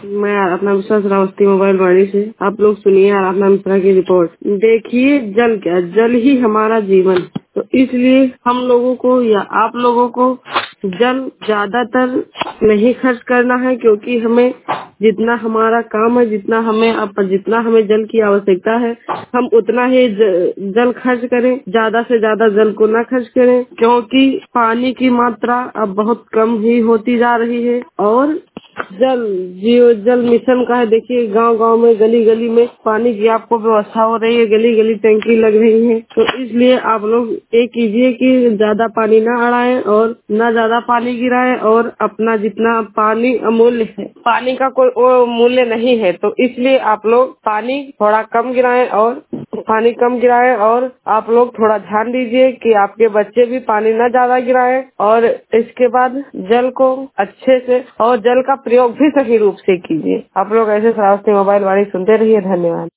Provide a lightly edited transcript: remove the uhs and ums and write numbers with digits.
मैं अपना विश्वास श्रावस्ती मोबाइल वाणी से। आप लोग सुनिए आराधना मिश्रा की रिपोर्ट। देखिए, जल क्या, जल ही हमारा जीवन। तो इसलिए हम लोगों को या आप लोगों को जल ज्यादातर नहीं खर्च करना है, क्योंकि हमें जितना हमारा काम है, जितना हमें जल की आवश्यकता है, हम उतना ही जल खर्च करें। ज्यादा से ज्यादा जल को ना खर्च करें, क्योंकि पानी की मात्रा अब बहुत कम ही होती जा रही है। और जल मिशन का है। देखिए, गांव गांव में, गली गली में पानी की आपको व्यवस्था हो रही है, गली गली टंकी लग रही है। तो इसलिए आप लोग ये कीजिए कि ज्यादा पानी ना अड़ाएं और ना ज्यादा पानी गिराएं, और अपना जितना पानी अमूल्य है, पानी का कोई मूल्य नहीं है, तो इसलिए आप लोग पानी थोड़ा कम गिराएं और आप लोग थोड़ा ध्यान दीजिए कि आपके बच्चे भी पानी न ज्यादा गिराएं। और इसके बाद जल को अच्छे से और जल का प्रयोग भी सही रूप से कीजिए। आप लोग ऐसे श्रावस्ती मोबाइल वाणी सुनते रहिए। धन्यवाद।